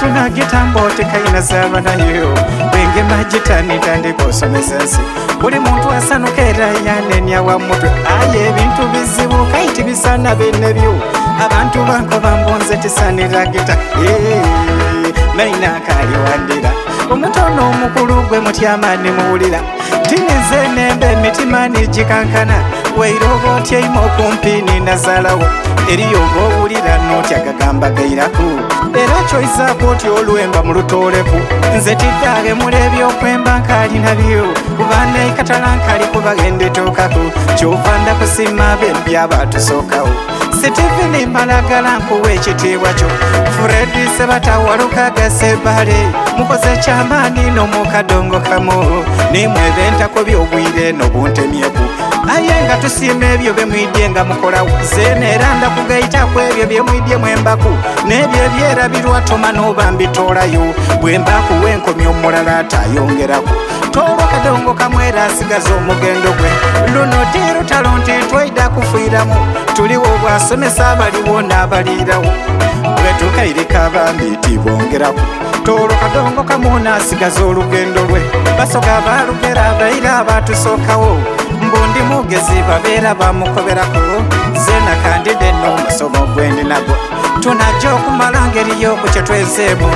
tunagitambo tekaina zaba nayo bwenge magitani tandika osomesa nsi buli muntu asanuka era yanenya wa mutwe aye ebintu bizibu kaiti bisana benebyo abantu banko bambonze tisanira gita maina kali wandira omutono omukulu gwe mutyamani muwulira tinize nembe emitimani gikankana weiroba otyaima okumpi ninazalawo eriyo obowulira notya gagamba gairaku era kyoyizaako otya olwemba mu lutooleku nze tiddaage mula ebyokwemba nkali nabyo kuba naikatala nkali kubagende tookako kyova ndakusima bembi abatusookawo Sitivini malagala nkuwa ekitiibwa kyo Fredi Sebatawaluka gasebale mukoze kyamaani n'omukadongo kamu nimwebentako byobwire n'obuntemyeku aye nga tusiima ebyo bemwidye nga mukolawo zeena era ndakugayitaku ebyo byemwidye mwembaku n'ebyo ebyerabirwa toma n'oba mbitoolayo bwe mbakuwa enkomi omulala atayongeraku tolwa kadongo kamwera asigaza omugendo gwe luno tirutalo nti twaida kufiiramu tuliwo bwasomesa abaliwo n'abaliirawo bwe tukairika abambi tibongeraku tolwa kadongo kamu n'asigaza olugendo lwe basoga balugera abaira abatusookawo mbundi mugezi babeera bamukoberako zeena kandide n'omusomo gwendi nagwo tunajja okumala ngeri y'oku kye twezeemu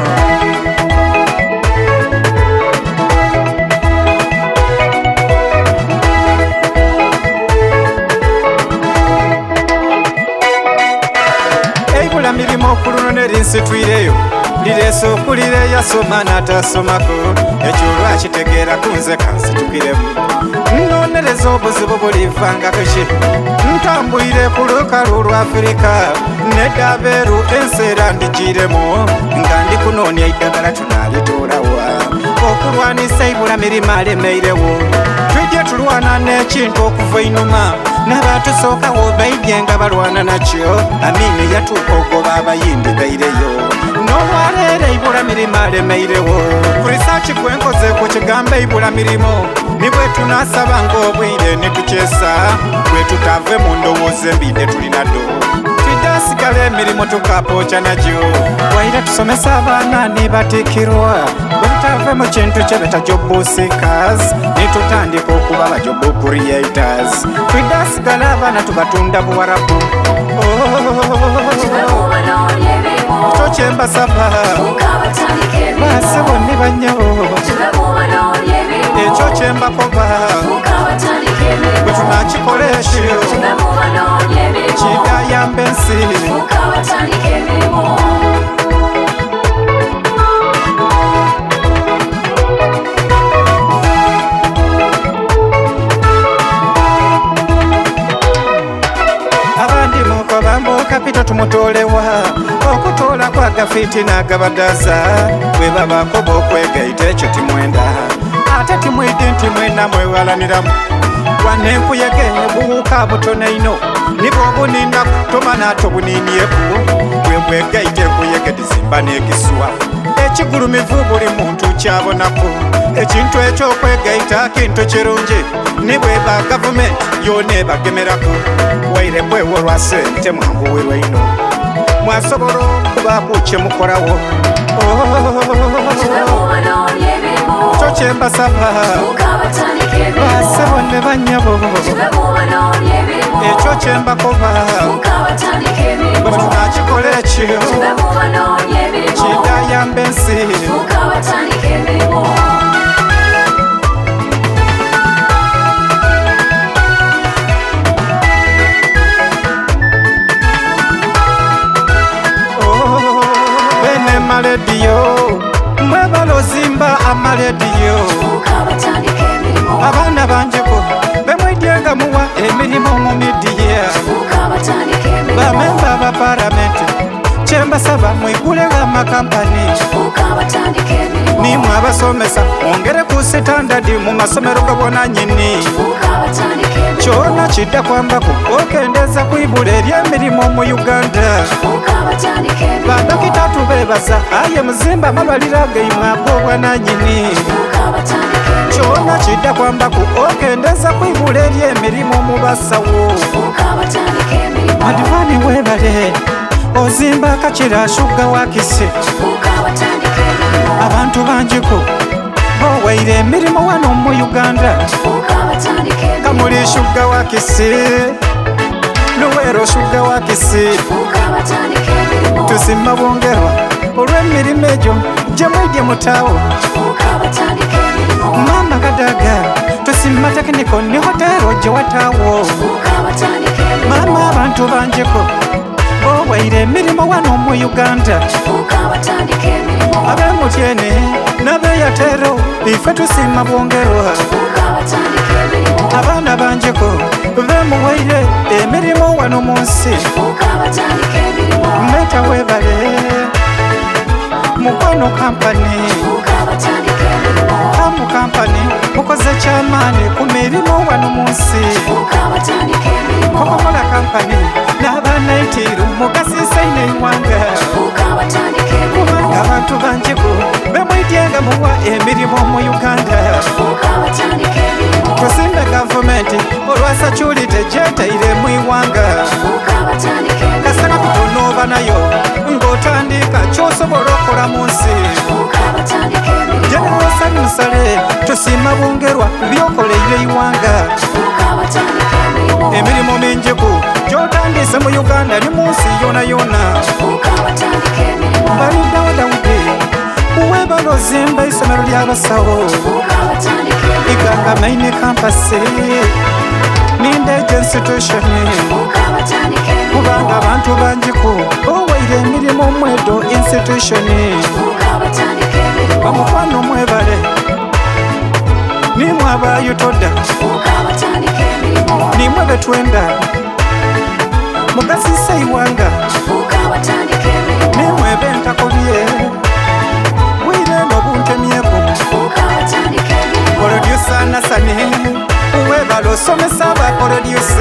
mirimo okuluno nerinsitwireyo lireese okulira eyasoma n'atasomako ekyo lwakitegeera kunze kansitukiremu nnonereza obuzibu bulivangako ki ntambwire ku lukalu lwa Afirika neddabeeru ensi era ndigiremu nga ndi kunoonya eddagala tunalitoolawa okulwanisa ibula mirimo alemeirewo tujje tulwana n'ekintu okuva einuma n'abatusookawo baidye nga balwana nakyo amini yatuuka ogoba abayimbi baireyo n'olwaleero ibula mirimo alemeirewo ku risaaki gwenkozeeko kigambo ibula mirimo ni bwe tunasaba ng'obwire ne tukyesa bwe tutave mu ndowooza embi ne tulina ddo tiddasigala emirimu tukapookya nagyo waire tusomesa abaana ne batikirwa bwe tutave mu kintu kye beta job seekers ne tutandika okuba ba job creators tiddasigala abaana tubatunda buwarabu ekyo kye mbasaba basebo ne banyabo ekyo kye mbakoba bwe tunakikola ekyo kigayamba ensi abandi muko bambuka pito tumutolewa okutoola kwa gafiti n'agabadaza bwe babako b'okwegaita ekyo timwenda ate timwidi nti mwena mwewalaniramu wanenkuyege buwuka butono ino nibwo obuninda kutoma n'ate obuniinyeku bwe bwegaita enkuyege dizimba n'ekiswa ekigulumivu buli muntu kyabonako ekintu ekyokwegaita kintu kirungi nibweba gavumenti yona ebagemerako waire bwewo lwa sente mwanguwirwa ino mwasobola okubaako kye mukolawo ekyo kye mbasaba basebo ne banyabo ekyo kye mbakoba bwe tunakikola ekyo kigayamba ensi bene malediyo mwebala ozimba amalediyo abaana banjeko bemwidye nga muwa emirimu mu midiya bamemba ba paramenti kyembasaba mwigulewo amakampani nimwe abasomesa mwongere ku sitandadi mu masomero gabonanyini kyona kidda kwambaku okendeza kwibula ery'emirimu mu Uganda badokita tubebaza aye muzimba amabalira geimwe ag'obwananyini kyona kidda kwambaku okendeza kwibula ery'emirimu mu basawo adivani webale ozimba Kachira Sugar Wakisi abantu banjiko bowaire emirimu wano mu Uganda Kamuli Sugar Wakisi Luwero Sugar Wakisi tusimba bongerwa olw'emirimu egyo gye mwegye mutaawo Mama Kadaga tusimba tekiniko ni hotero gye wataawo Mama abantu banjiko bowaire emirimu wano mu Uganda ab'emutyene n'ab'eyatero ife tusimba bongerwa abaana banjiko bemuwaire emirimu wano mu nsi Meta webale Mukwano Company Hamu Company mukoze kyamaani ku mirimu wano mu nsi Coca-Cola Company n'abanaitiru mugasiisa ine iwanga kubanga abantu banjiko bemwityenga muwa emirimu mu Uganda tusimbe gavumenti olwa security gyetaire mu iwanga kasana kutonooba nayo ng'otandika ky'osobola okukola mu nsi General Sami Musale tusimba bongerwa byokoleire iwanga emirimu mingiku gy'otandise mu Uganda ni mu nsi yona yona Balindawo Dawudi webala ozimba isomero ly'abasawo Iganga Main Campus Nindeje institution kubanga abantu banjiko bowaire emirimu mwedo institution bamukwano mwebale nimwe abayutoda nimwe betwenda mugasisa iwanga nimwe bentakobye wire nobuntemyeko Producer Nasani webala osomesa aba producer